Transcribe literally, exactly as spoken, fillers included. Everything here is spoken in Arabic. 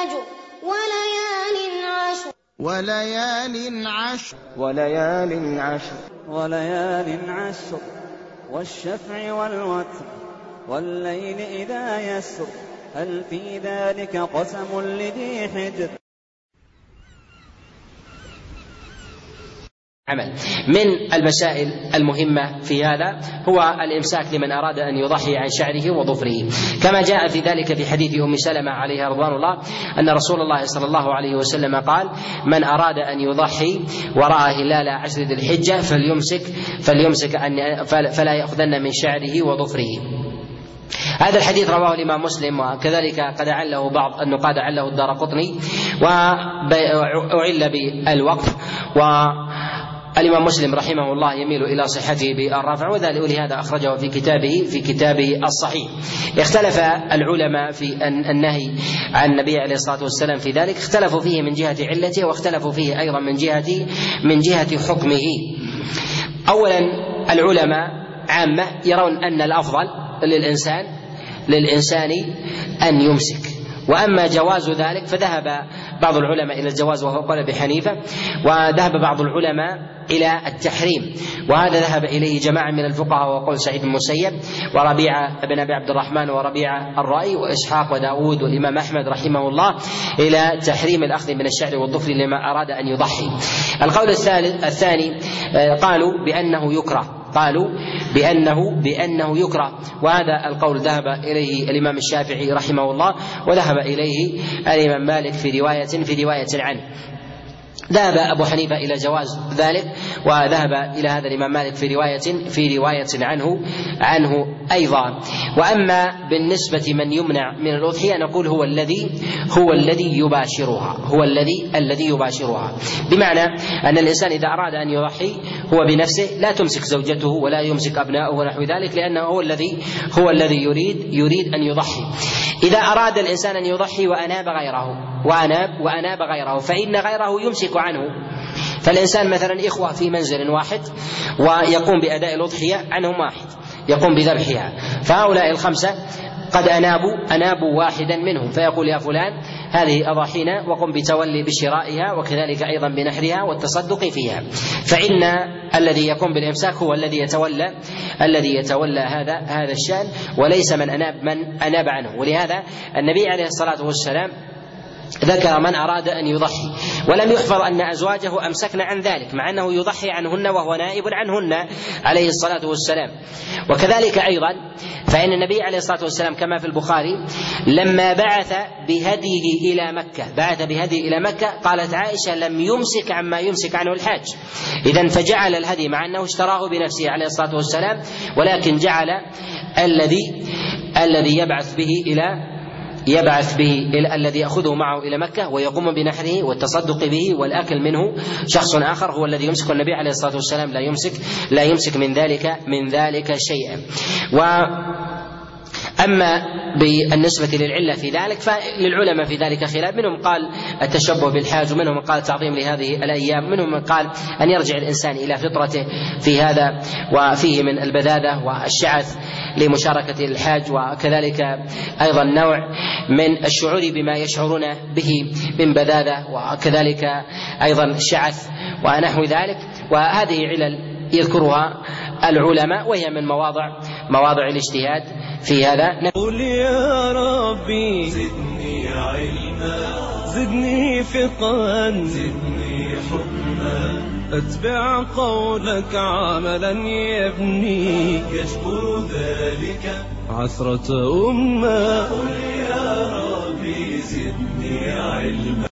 الفجر وليال عشر وليال عشر وليال عشر وليال عشر والشفع والوتر والليل إذا يسر هل في ذلك قسم لذي حجر. عمل. من المسائل المهمة في هذا هو الإمساك لمن أراد أن يضحي عن شعره وظفره، كما جاء في ذلك في حديث أم سلمة عليها رضوان الله أن رسول الله صلى الله عليه وسلم قال: من أراد أن يضحي ورأى هلال عشر ذي الحجة فليمسك فليمسك أن فلا يأخذن من شعره وظفره. هذا الحديث رواه الإمام مسلم، وكذلك قد عله بعض النقاد عله الدارقطني وأعل بالوقف، والإمام مسلم رحمه الله يميل إلى صحته بالرفع، ولهذا أخرجه في كتابه في كتابه الصحيح. اختلف العلماء في النهي عن النبي عليه الصلاة والسلام في ذلك، اختلفوا فيه من جهة علته، واختلفوا فيه أيضا من جهة من جهة حكمه. أولا العلماء عامة يرون أن الأفضل للإنسان للإنسان أن يمسك، وأما جواز ذلك فذهب بعض العلماء إلى الجواز وهو قول أبي حنيفة، وذهب بعض العلماء إلى التحريم، وهذا ذهب إليه جماعة من الفقهاء وقول سعيد بن المسيب وربيعة بن أبي عبد الرحمن وربيعة الرأي وإسحاق وداود والإمام أحمد رحمه الله إلى تحريم الأخذ من الشعر والظفر لما أراد أن يضحي. القول الثالث الثاني قالوا بأنه يكره قالوا بأنه بأنه يكره، وهذا القول ذهب إليه الإمام الشافعي رحمه الله، وذهب إليه الإمام مالك في رواية في رواية عنه. ذهب أبو حنيفة إلى جواز ذلك، وذهب إلى هذا الإمام مالك في رواية في رواية عنه عنه أيضا. وأما بالنسبة من يمنع من الأضحية نقول هو الذي هو الذي يباشرها هو الذي الذي يباشرها بمعنى أن الإنسان إذا أراد أن يضحي هو بنفسه لا تمسك زوجته ولا يمسك أبناؤه ونحو ذلك، لأنه هو الذي هو الذي يريد يريد أن يضحي. إذا أراد الإنسان أن يضحي وأناب غيره وأناب وأناب غيره فإن غيره يمسك عنه. فالإنسان مثلا إخوة في منزل واحد ويقوم بأداء الأضحية عنهم واحد يقوم بذبحها، فهؤلاء الخمسة قد أنابوا أنابوا واحدا منهم، فيقول: يا فلان هذه أضاحينا وقم بتولي بشرائها وكذلك أيضا بنحرها والتصدق فيها. فإن الذي يقوم بالإمساك هو الذي يتولى الذي يتولى هذا هذا الشأن، وليس من أناب من أناب عنه. ولهذا النبي عليه الصلاة والسلام ذكر من أراد أن يضحي، ولم يحفظ أن أزواجه أمسكن عن ذلك، مع أنه يضحي عنهن وهو نائب عنهن عليه الصلاة والسلام. وكذلك أيضا فإن النبي عليه الصلاة والسلام كما في البخاري لما بعث بهديه إلى مكة بعث بهديه إلى مكة قالت عائشة: لم يمسك عما يمسك عنه الحاج. إذن فجعل الهدي مع أنه اشتراه بنفسه عليه الصلاة والسلام، ولكن جعل الذي الذي يبعث به إلى يبعث به الذي يأخذه معه إلى مكة ويقوم بنحره والتصدق به والأكل منه شخص آخر هو الذي يمسك. النبي عليه الصلاة والسلام لا يمسك لا يمسك من ذلك من ذلك شيئا. وأما بالنسبة للعلة في ذلك فللعلماء في ذلك خلاف، منهم قال التشبه بالحاج، ومنهم قال تعظيم لهذه الأيام، منهم من قال أن يرجع الإنسان إلى فطرته في هذا، وفيه من البذاذة والشعث لمشاركة الحاج، وكذلك أيضا نوع من الشعور بما يشعرون به من بذاذة، وكذلك أيضا شعث ونحو ذلك. وهذه علل يذكرها العلماء وهي من مواضع مواضع الاجتهاد في هذا. قل يا ربي زدني علما زدني فقها زدني حكما أتبع قولك عملا يبني يجبر ذلك عثرة أمة. قل يا ربي زدني علما